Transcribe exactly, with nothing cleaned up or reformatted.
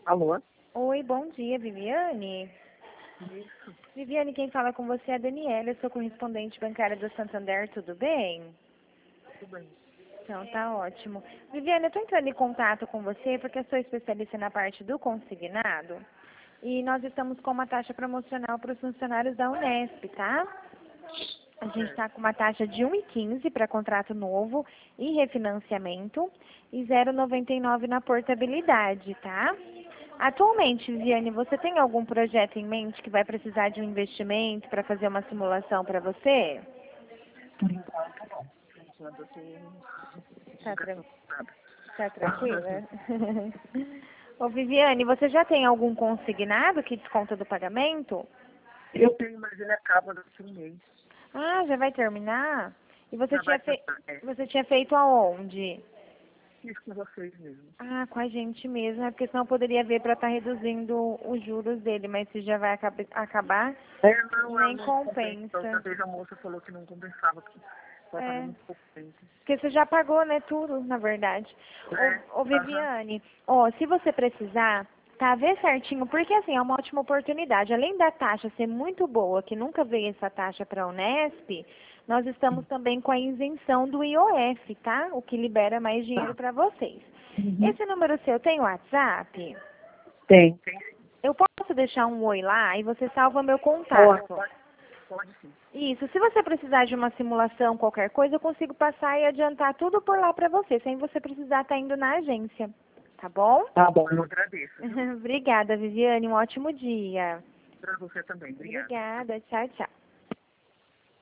Alô? Oi, bom dia, Viviane. Isso, Viviane, quem fala com você é a Daniela, eu sou correspondente bancária do Santander, tudo bem? tudo bem. Então, tá ótimo. Viviane, eu estou entrando em contato com você porque eu sou especialista na parte do consignado e nós estamos com uma taxa promocional para os funcionários da Unesp, tá? A gente É, está com uma taxa de um vírgula quinze para contrato novo e refinanciamento e zero vírgula noventa e nove na portabilidade, tá? Atualmente, Viviane, você tem algum projeto em mente que vai precisar de um investimento para fazer uma simulação para você? por enquanto não. Por enquanto eu tô Tá, tran encaixotada. tá tranquila? Ô, Viviane, você já tem algum consignado que desconta do pagamento? Eu tenho, mas ele acaba daqui a um mês. Ah, já vai terminar? E você Já vai tinha, fe... tentar. É, você tinha feito aonde? fiz com vocês mesmo. Ah, com a gente mesmo, é porque senão eu poderia ver para estar reduzindo os juros dele, mas se já vai acab- acabar, É, não, ela nem não compensa. Outra compensa. vez a moça falou que não compensava, que faltava É, muito pouco tempo. porque você já pagou, né, tudo, na verdade. É, Ô, ô aham. Viviane, ó, se você precisar, tá, vê certinho, porque assim, é uma ótima oportunidade. Além da taxa ser muito boa, que nunca veio essa taxa para a Unesp, nós estamos também com a isenção do I O F, tá? O que libera mais dinheiro Tá. para vocês. Uhum. Esse número seu tem WhatsApp? Tem, tem sim. Eu posso deixar um oi lá e você salva meu Pode, contato. pode, pode sim. Isso, se você precisar de uma simulação, qualquer coisa, eu consigo passar e adiantar tudo por lá para você, sem você precisar estar indo na agência. Tá bom? Tá bom, eu agradeço, viu? Obrigada, Viviane. Um ótimo dia. Pra você também. Obrigada. Obrigada. Tchau, tchau.